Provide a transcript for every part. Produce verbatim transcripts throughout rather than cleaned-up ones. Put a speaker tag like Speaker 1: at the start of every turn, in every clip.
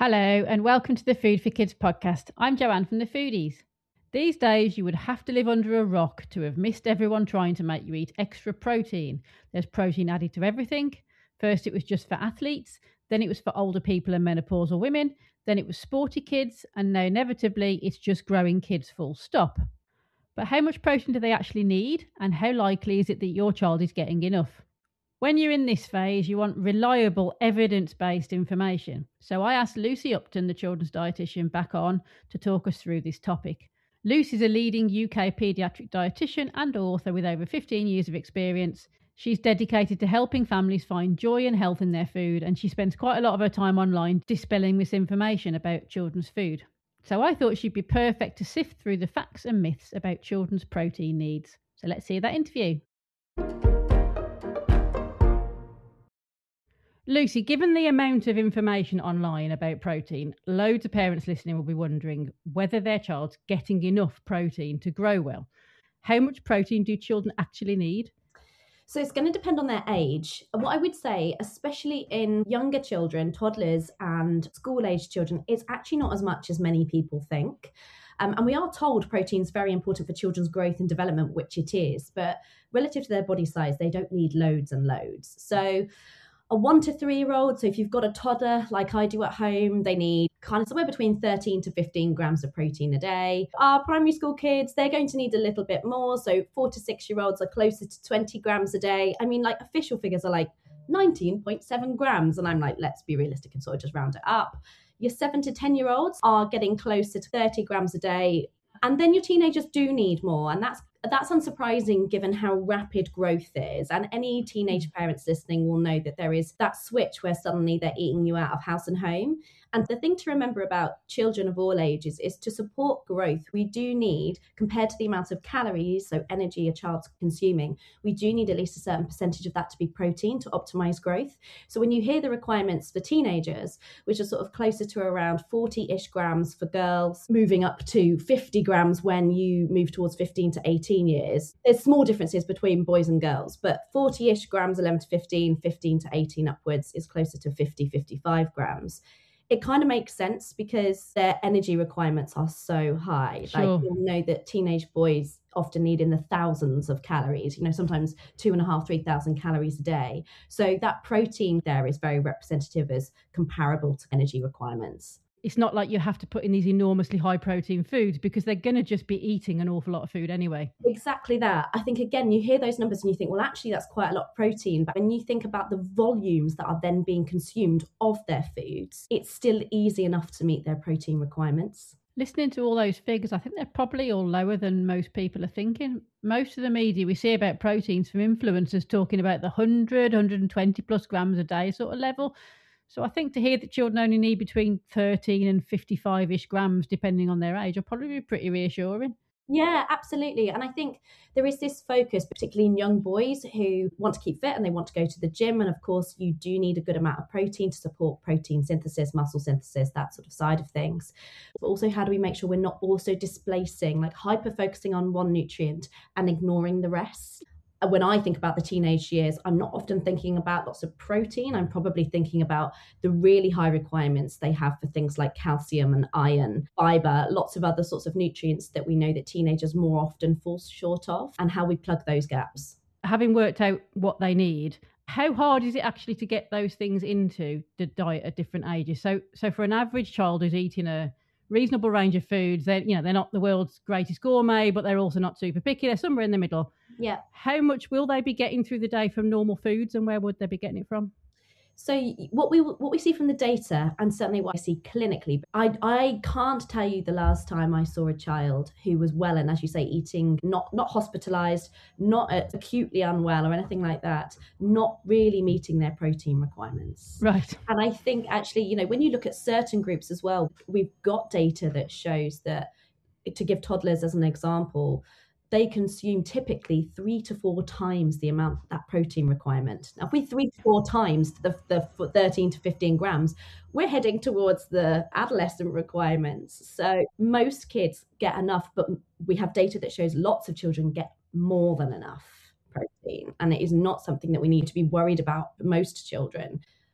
Speaker 1: Hello and welcome to the Food for Kids podcast. I'm Joanne from The Foodies. These days you would have to live under a rock to have missed everyone trying to make you eat extra protein. There's protein added to everything. First it was just for athletes, then it was for older people and menopausal women, then it was sporty kids, and now inevitably it's just growing kids full stop. But how much protein do they actually need, and how likely is it that your child is getting enough? When you're in this phase, you want reliable, evidence-based information. So I asked Lucy Upton, the children's dietitian, back on to talk us through this topic. Lucy's a leading U K paediatric dietitian and author with over fifteen years of experience. She's dedicated to helping families find joy and health in their food, and she spends quite a lot of her time online dispelling misinformation about children's food. So I thought she'd be perfect to sift through the facts and myths about children's protein needs. So let's see that interview. Lucy, given the amount of information online about protein, loads of parents listening will be wondering whether their child's getting enough protein to grow well. How much protein do children actually need?
Speaker 2: So it's going to depend on their age. What I would say, especially in younger children, toddlers and school-age children, it's actually not as much as many people think. Um, and we are told protein is very important for children's growth and development, which it is. But relative to their body size, they don't need loads and loads. So a one to three year old, so if you've got a toddler like I do at home, they need kind of somewhere between thirteen to fifteen grams of protein a day. Our primary school kids, they're going to need a little bit more. So four to six year olds are closer to twenty grams a day. I mean, like official figures are like nineteen point seven grams. And I'm like, let's be realistic and sort of just round it up. Your seven to ten year olds are getting closer to thirty grams a day. And then your teenagers do need more. And that's That's unsurprising given how rapid growth is. And any teenage parents listening will know that there is that switch where suddenly they're eating you out of house and home. And the thing to remember about children of all ages is to support growth, we do need, compared to the amount of calories, so energy a child's consuming, we do need at least a certain percentage of that to be protein to optimize growth. So when you hear the requirements for teenagers, which are sort of closer to around forty-ish grams for girls, moving up to fifty grams when you move towards fifteen to eighteen years, there's small differences between boys and girls, but forty-ish grams, eleven to fifteen, fifteen to eighteen upwards is closer to fifty, fifty-five grams. It kind of makes sense because their energy requirements are so high.
Speaker 1: Sure.
Speaker 2: Like you'll know that teenage boys often need in the thousands of calories, you know, sometimes two and a half, three thousand calories a day. So that protein there is very representative as comparable to energy requirements.
Speaker 1: It's not like you have to put in these enormously high protein foods because they're going to just be eating an awful lot of food anyway.
Speaker 2: Exactly that. I think, again, you hear those numbers and you think, well, actually, that's quite a lot of protein. But when you think about the volumes that are then being consumed of their foods, it's still easy enough to meet their protein requirements.
Speaker 1: Listening to all those figures, I think they're probably all lower than most people are thinking. Most of the media we see about proteins from influencers talking about the one hundred, one hundred twenty plus grams a day sort of level. So I think to hear that children only need between thirteen and fifty-five-ish grams, depending on their age, will probably be pretty reassuring.
Speaker 2: Yeah, absolutely. And I think there is this focus, particularly in young boys who want to keep fit and they want to go to the gym. And of course, you do need a good amount of protein to support protein synthesis, muscle synthesis, that sort of side of things. But also, how do we make sure we're not also displacing, like hyper focusing on one nutrient and ignoring the rest? When I think about the teenage years, I'm not often thinking about lots of protein. I'm probably thinking about the really high requirements they have for things like calcium and iron, fiber, lots of other sorts of nutrients that we know that teenagers more often fall short of, and how we plug those gaps.
Speaker 1: Having worked out what they need, how hard is it actually to get those things into the diet at different ages? So, so for an average child who's eating a reasonable range of foods, they're, you know, they're not the world's greatest gourmet, but they're also not super picky. They're somewhere in the middle.
Speaker 2: Yeah.
Speaker 1: How much will they be getting through the day from normal foods, and where would they be getting it from?
Speaker 2: So what we what we see from the data, and certainly what I see clinically, I I can't tell you the last time I saw a child who was well and, as you say, eating, not not hospitalized, not acutely unwell or anything like that, not really meeting their protein requirements.
Speaker 1: Right.
Speaker 2: And I think actually, you know, when you look at certain groups as well, we've got data that shows that, to give toddlers as an example, they consume typically three to four times the amount, that protein requirement. Now, if we three to four times the, the thirteen to fifteen grams, we're heading towards the adolescent requirements. So most kids get enough, but we have data that shows lots of children get more than enough protein. And it is not something that we need to be worried about for most children.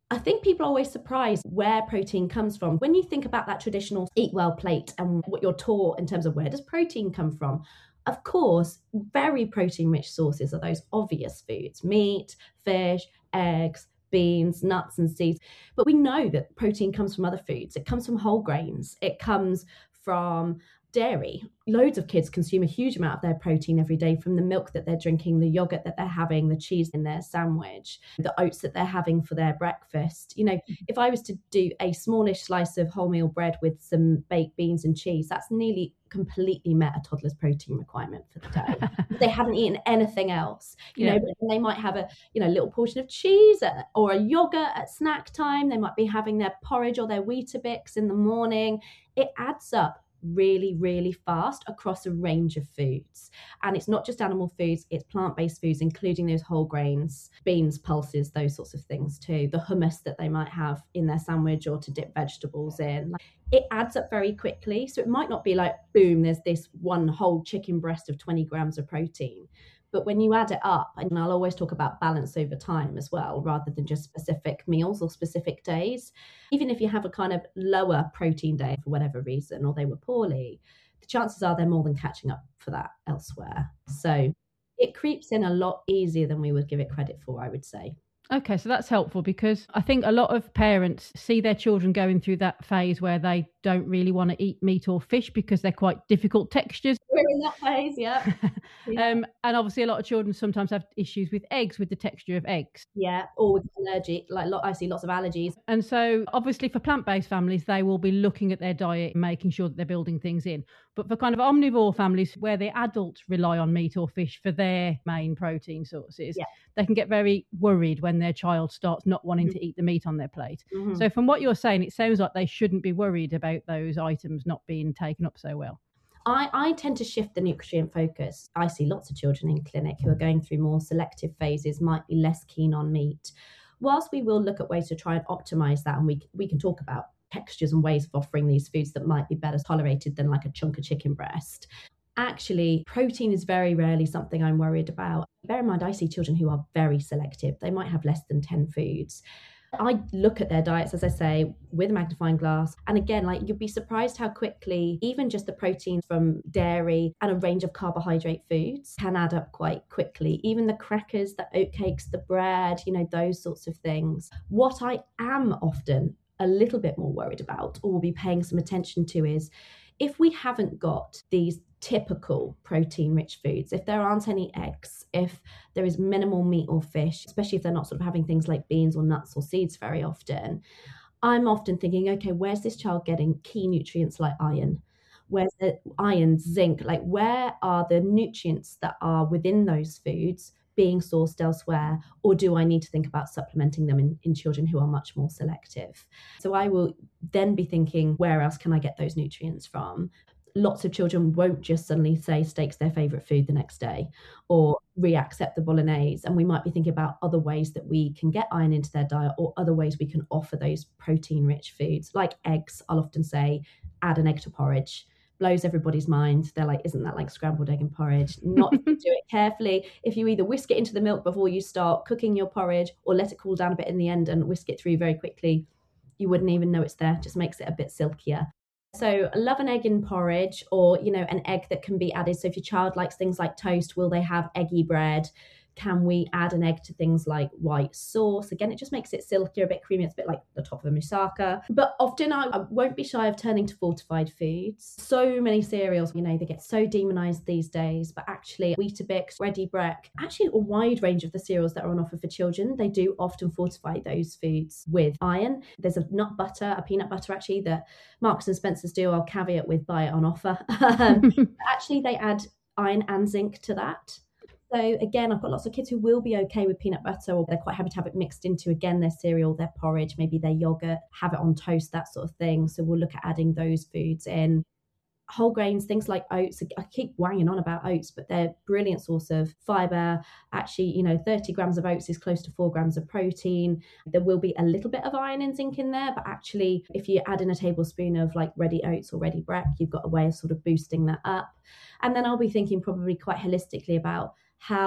Speaker 2: I think people are always surprised where protein comes from. When you think about that traditional eat well plate and what you're taught in terms of where does protein come from, of course, very protein rich sources are those obvious foods: meat, fish, eggs, beans, nuts, and seeds. But we know that protein comes from other foods. It comes from whole grains, it comes from dairy. Loads of kids consume a huge amount of their protein every day from the milk that they're drinking, the yogurt that they're having, the cheese in their sandwich, the oats that they're having for their breakfast. You know, if I was to do a smallish slice of wholemeal bread with some baked beans and cheese, that's nearly completely met a toddler's protein requirement for the day. They haven't eaten anything else, you yeah. know, but they might have a, you know, little portion of cheese or a yogurt at snack time. They might be having their porridge or their Weetabix in the morning. It adds up really, really fast across a range of foods. And it's not just animal foods, it's plant-based foods, including those whole grains, beans, pulses, those sorts of things too. The hummus that they might have in their sandwich or to dip vegetables in. It adds up very quickly. So it might not be like, boom, there's this one whole chicken breast of twenty grams of protein. But when you add it up, and I'll always talk about balance over time as well, rather than just specific meals or specific days. Even if you have a kind of lower protein day for whatever reason, or they were poorly, the chances are they're more than catching up for that elsewhere. So it creeps in a lot easier than we would give it credit for, I would say.
Speaker 1: Okay, so that's helpful, because I think a lot of parents see their children going through that phase where they don't really want to eat meat or fish because they're quite difficult textures.
Speaker 2: We're in that phase, yeah. yeah.
Speaker 1: Um, and obviously a lot of children sometimes have issues with eggs, with the texture of eggs.
Speaker 2: Yeah, or with allergy, like I see lots of allergies.
Speaker 1: And so obviously for plant-based families, they will be looking at their diet and making sure that they're building things in. But for kind of omnivore families where the adults rely on meat or fish for their main protein sources, yeah. they can get very worried when their child starts not wanting mm-hmm. to eat the meat on their plate. Mm-hmm. So from what you're saying, it sounds like they shouldn't be worried about those items not being taken up so well.
Speaker 2: I, I tend to shift the nutrient focus. I see lots of children in clinic who are going through more selective phases, might be less keen on meat. Whilst we will look at ways to try and optimize that, and we we can talk about textures and ways of offering these foods that might be better tolerated than like a chunk of chicken breast. Actually, protein is very rarely something I'm worried about. Bear in mind, I see children who are very selective. They might have less than ten foods. I look at their diets, as I say, with a magnifying glass. And again, like you'd be surprised how quickly even just the protein from dairy and a range of carbohydrate foods can add up quite quickly. Even the crackers, the oatcakes, the bread, you know, those sorts of things. What I am often a little bit more worried about, or will be paying some attention to, is if we haven't got these typical protein-rich foods, if there aren't any eggs, if there is minimal meat or fish, especially if they're not sort of having things like beans or nuts or seeds very often, I'm often thinking, okay, where's this child getting key nutrients like iron? Where's the iron, zinc? Like, where are the nutrients that are within those foods being sourced elsewhere? Or do I need to think about supplementing them in, in children who are much more selective? So I will then be thinking, where else can I get those nutrients from? Lots of children won't just suddenly say steak's their favourite food the next day or re-accept the bolognese. And we might be thinking about other ways that we can get iron into their diet, or other ways we can offer those protein-rich foods. Like eggs, I'll often say, add an egg to porridge. Blows everybody's mind. They're like, isn't that like scrambled egg and porridge? Not if you do it carefully. If you either whisk it into the milk before you start cooking your porridge, or let it cool down a bit in the end and whisk it through very quickly, you wouldn't even know it's there. Just makes it a bit silkier. So I love an egg in porridge, or, you know, an egg that can be added. So if your child likes things like toast, will they have eggy bread? Can we add an egg to things like white sauce? Again, it just makes it silkier, a bit creamy. It's a bit like the top of a moussaka. But often I, I won't be shy of turning to fortified foods. So many cereals, you know, they get so demonized these days, but actually Weetabix, Ready Brek, actually a wide range of the cereals that are on offer for children, they do often fortify those foods with iron. There's a nut butter, a peanut butter actually, that Marks and Spencer's do. I'll caveat with buy it on offer. um, actually, they add iron and zinc to that. So again, I've got lots of kids who will be okay with peanut butter, or they're quite happy to have it mixed into, again, their cereal, their porridge, maybe their yogurt, have it on toast, that sort of thing. So we'll look at adding those foods in. Whole grains, things like oats. I keep wanging on about oats, but they're a brilliant source of fibre. Actually, you know, thirty grams of oats is close to four grams of protein. There will be a little bit of iron and zinc in there, but actually, if you add in a tablespoon of like Ready Oats or Ready Brek, you've got a way of sort of boosting that up. And then I'll be thinking probably quite holistically about how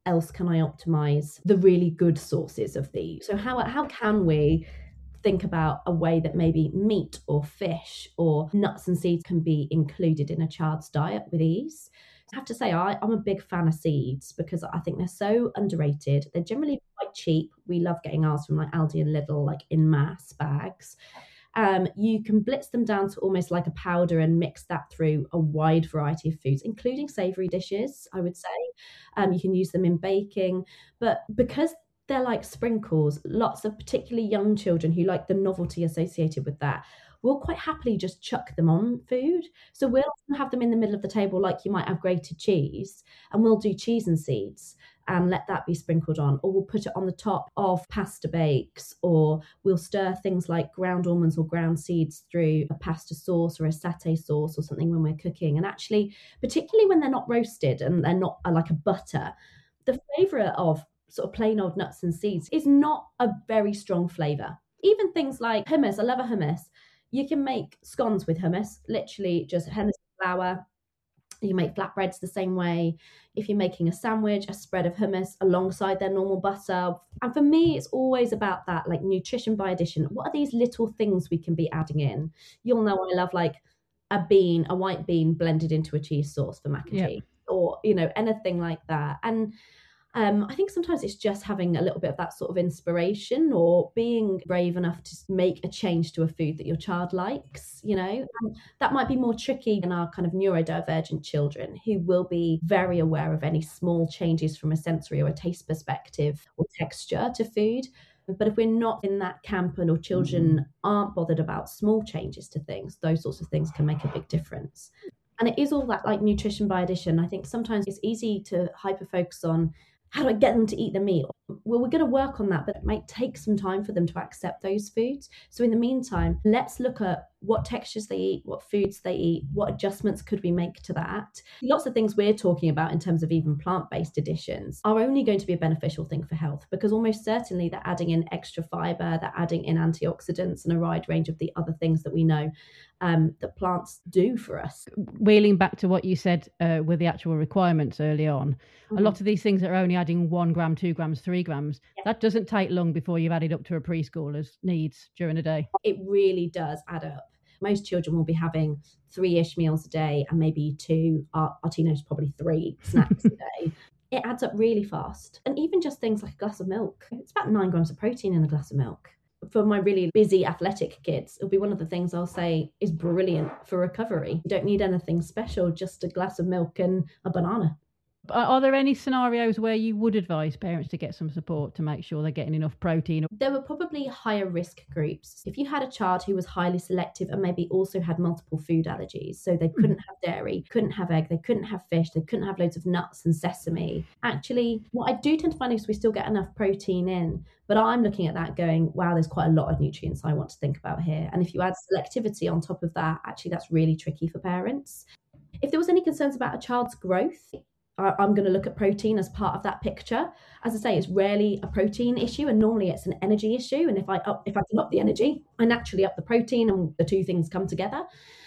Speaker 2: else can I optimize the really good sources of these? So how how can we think about a way that maybe meat or fish or nuts and seeds can be included in a child's diet with ease? I have to say, I, I'm a big fan of seeds because I think they're so underrated. They're generally quite cheap. We love getting ours from like Aldi and Lidl, like in mass bags. Um, you can blitz them down to almost like a powder and mix that through a wide variety of foods, including savoury dishes, I would say. Um, you can use them in baking, but because they're like sprinkles, lots of particularly young children who like the novelty associated with that will quite happily just chuck them on food. So we'll have them in the middle of the table like you might have grated cheese, and we'll do cheese and seeds and let that be sprinkled on, or we'll put it on the top of pasta bakes, or we'll stir things like ground almonds or ground seeds through a pasta sauce or a satay sauce or something when we're cooking. And actually, particularly when they're not roasted and they're not uh, like a butter, the flavour of sort of plain old nuts and seeds is not a very strong flavour. Even things like hummus, I love a hummus. You can make scones with hummus, literally just hummus flour. You make flatbreads the same way. If you're making a sandwich, a spread of hummus alongside their normal butter. And for me, it's always about that, like nutrition by addition. What are these little things we can be adding in? You'll know I love like a bean, a white bean blended into a cheese sauce for mac and
Speaker 1: Yep.
Speaker 2: cheese, or, you know, anything like that. And Um, I think sometimes it's just having a little bit of that sort of inspiration, or being brave enough to make a change to a food that your child likes, you know. And that might be more tricky in our kind of neurodivergent children, who will be very aware of any small changes from a sensory or a taste perspective or texture to food. But if we're not in that camp, and or children aren't bothered about small changes to things, those sorts of things can make a big difference. And it is all that like nutrition by addition. I think sometimes it's easy to hyper focus on how do I get them to eat the meat? Well, we're going to work on that, but it might take some time for them to accept those foods. So in the meantime, let's look at what textures they eat, what foods they eat, what adjustments could we make to that. Lots of things we're talking about in terms of even plant-based additions are only going to be a beneficial thing for health, because almost certainly they're adding in extra fiber, they're adding in antioxidants and a wide range of the other things that we know um, that plants do for us.
Speaker 1: Wheeling back to what you said uh, with the actual requirements early on, mm-hmm. a lot of these things are only adding one gram, two grams, three grams. Yeah. That doesn't take long before you've added up to a preschooler's needs during a day.
Speaker 2: It really does add up. Most children will be having three-ish meals a day, and maybe two, our, our teenagers probably three snacks a day. It adds up really fast. And even just things like a glass of milk. It's about nine grams of protein in a glass of milk. For my really busy athletic kids, it'll be one of the things I'll say is brilliant for recovery. You don't need anything special, just a glass of milk and a banana.
Speaker 1: Are there any scenarios where you would advise parents to get some support to make sure they're getting enough protein?
Speaker 2: There were probably higher risk groups. If you had a child who was highly selective and maybe also had multiple food allergies, so they couldn't have dairy, couldn't have egg, they couldn't have fish, they couldn't have loads of nuts and sesame. Actually, what I do tend to find is we still get enough protein in, but I'm looking at that going, wow, there's quite a lot of nutrients I want to think about here. And if you add selectivity on top of that, actually that's really tricky for parents. If there was any concerns about a child's growth, I'm going to look at protein as part of that picture. As I say, it's rarely a protein issue, and normally it's an energy issue. And if I up, if I can up the energy, I naturally up the protein, and the two things come together.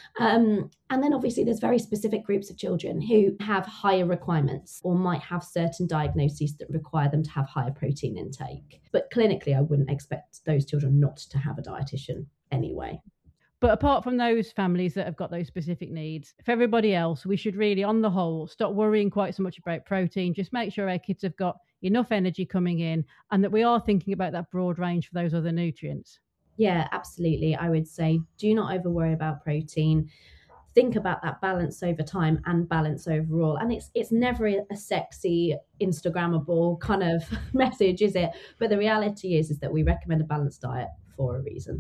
Speaker 2: Um, and then obviously there's very specific groups of children who have higher requirements or might have certain diagnoses that require them to have higher protein intake. But clinically, I wouldn't expect those children not to have a dietitian anyway.
Speaker 1: But apart from those families that have got those specific needs, for everybody else, we should really, on the whole, stop worrying quite so much about protein. Just make sure our kids have got enough energy coming in, and that we are thinking about that broad range for those other nutrients.
Speaker 2: Yeah, absolutely. I would say do not over worry about protein. Think about that balance over time and balance overall. And it's it's never a sexy, Instagrammable kind of message, is it? But the reality is, is that we recommend a balanced diet for a reason.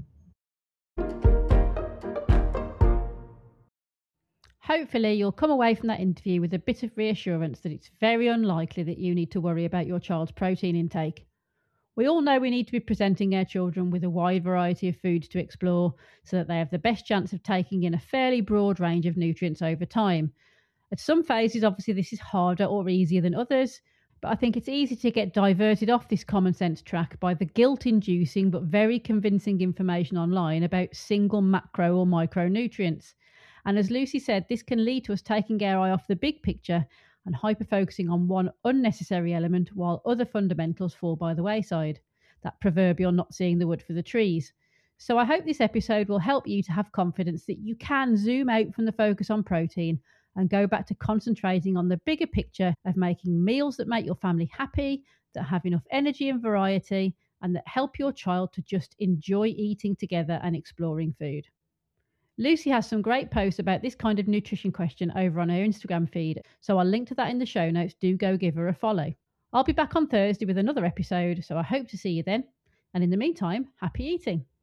Speaker 1: Hopefully you'll come away from that interview with a bit of reassurance that it's very unlikely that you need to worry about your child's protein intake. We all know we need to be presenting our children with a wide variety of foods to explore so that they have the best chance of taking in a fairly broad range of nutrients over time. At some phases, obviously, this is harder or easier than others, but I think it's easy to get diverted off this common sense track by the guilt-inducing but very convincing information online about single macro or micronutrients. And as Lucy said, this can lead to us taking our eye off the big picture and hyper-focusing on one unnecessary element while other fundamentals fall by the wayside. That proverbial not seeing the wood for the trees. So I hope this episode will help you to have confidence that you can zoom out from the focus on protein and go back to concentrating on the bigger picture of making meals that make your family happy, that have enough energy and variety, and that help your child to just enjoy eating together and exploring food. Lucy has some great posts about this kind of nutrition question over on her Instagram feed, so I'll link to that in the show notes. Do go give her a follow. I'll be back on Thursday with another episode, so I hope to see you then. And in the meantime, happy eating.